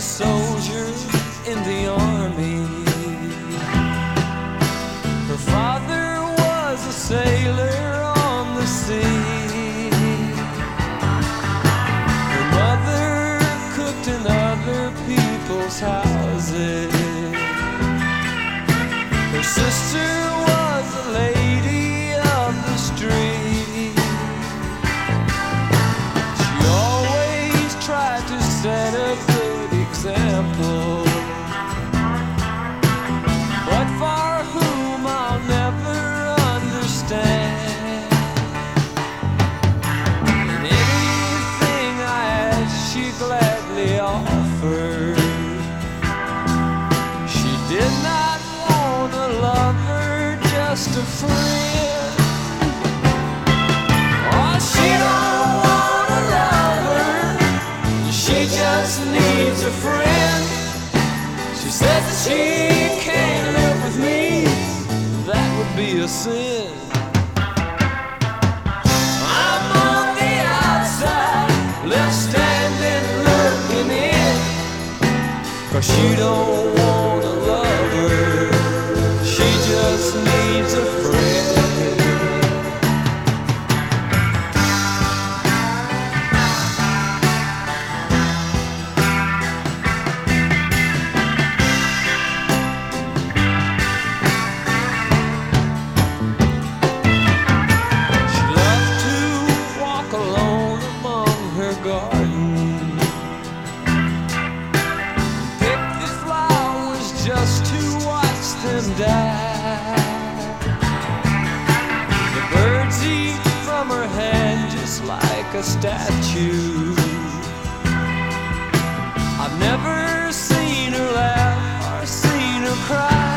a soldier in the army. Her father was a sailor on the sea. Her mother cooked in other people's houses. Her sister was a lady of the street. She always tried to set a good example, but for whom I'll never understand. And anything I asked, she gladly offered. She did not want a lover, just a friend. Oh, she don't want a lover, she just needs a friend. She says that she can't live with me, that would be a sin. I'm on the outside, left standing looking in, 'cause she don't want a lover, she just needs a friend. She loved to walk alone among her garden, pick the flowers just to watch them die. The birds eat from her hand just like a statue. I've never seen her laugh or seen her cry.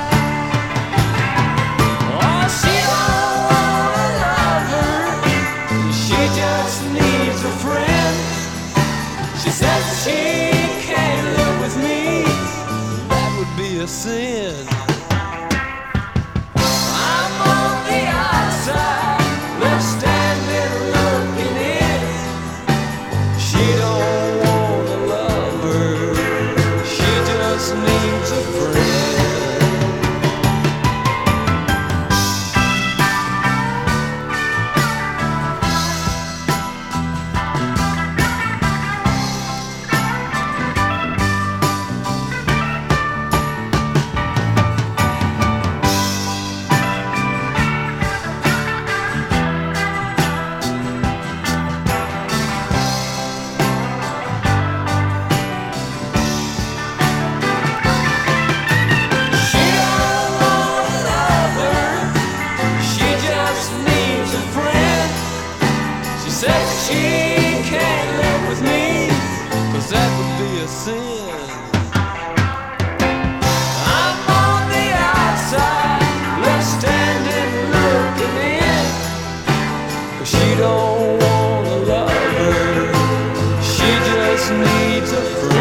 Oh, she don't want a lover, she just needs a friend. She says that she can't live with me, that would be a sin. I'm on the outside, left standing looking in. She don't want a lover, she just needs a friend. She don't want a lover, she just needs a friend. She says that she can't live with me, 'cause that would be a sin. I'm on the outside, left standing looking in, 'cause she don't want a lover, she just needs a friend.